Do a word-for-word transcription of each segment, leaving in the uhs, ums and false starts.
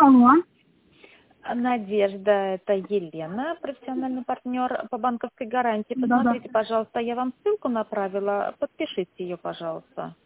Алло. Надежда, это Елена, профессиональный партнер по банковской гарантии. Да, да. Посмотрите, пожалуйста, я вам ссылку направила, подпишите ее, пожалуйста.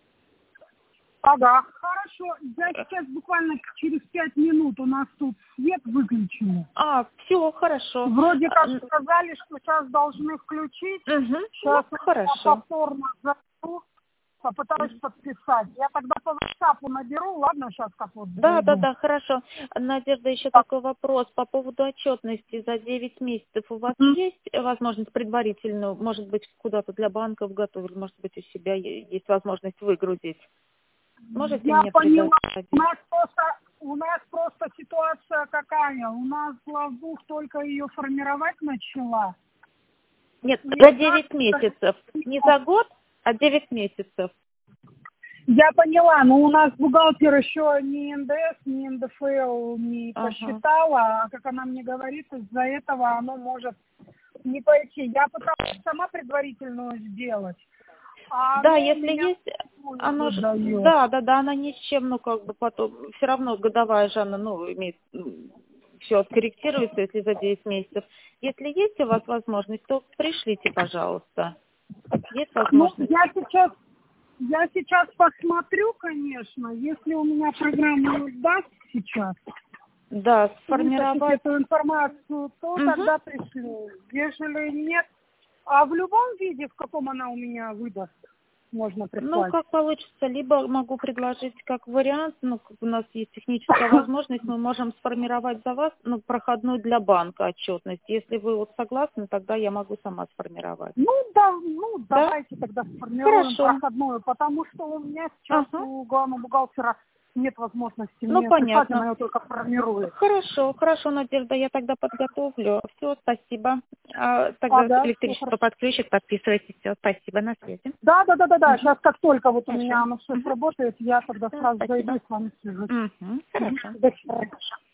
Ага, хорошо. Я сейчас буквально через пять минут, у нас тут свет выключили. А, все, хорошо. Вроде как М, сказали, что сейчас должны включить. Мгм, Сейчас ну, я хорошо. повторно зайду, попытаюсь подписать. Я тогда по WhatsApp наберу, ладно, сейчас как вот Да, да, зайду. да, хорошо. Надежда, еще Так. такой вопрос по поводу отчетности за девять месяцев. У вас Мгм. есть возможность предварительную, может быть, куда-то для банков готовили, может быть, у себя е- есть возможность выгрузить? Можете Я мне поняла. У предоставить? нас просто, у нас просто ситуация какая. У нас главбух только ее формировать начала. Нет, И за так, девять месяцев. Не за год, а девять месяцев. я поняла, но у нас бухгалтер еще ни эн дэ эс, ни эн дэ эф эл не Ага. посчитала, а как она мне говорит, из-за этого оно может не пойти. Я пыталась сама предварительную сделать, а Да, оно у если меня есть, оно же, выдает. да, да, да, она ни с чем, ну, как бы потом, все равно годовая же она, ну, имеет, все скорректируется, если за девять месяцев. Если есть у вас возможность, то пришлите, пожалуйста. Есть Ну, возможность? я сейчас, я сейчас посмотрю, конечно, если у меня программа даст сейчас, Да, вытащить сформировать. эту информацию, то Мгм. тогда пришлю. Если нет, а в любом виде, в каком она у меня выдаст, можно Ну, прислать. как получится, либо могу предложить как вариант, ну, как у нас есть техническая возможность, мы можем сформировать за вас, ну, проходную для банка отчетность. Если вы вот согласны, тогда я могу сама сформировать. Ну, да, ну, Да? давайте тогда сформируем Хорошо. проходную, потому что у меня сейчас Ага. у главного бухгалтера нет возможности Ну, мне прислать, она понятно. ее только формирует. Хорошо, хорошо, Надежда, я тогда подготовлю. Все, спасибо. А, А, тогда да, все электричество хорошо. подключит, подписывайтесь. Все, спасибо, на связи. Да, да, да, да, да. Мгм. Сейчас как только вот у Хорошо. меня оно все Мгм. сработает, я тогда Да, сразу зайду спасибо. и с вами свяжусь. Мгм. Мгм. Хорошо. До свидания.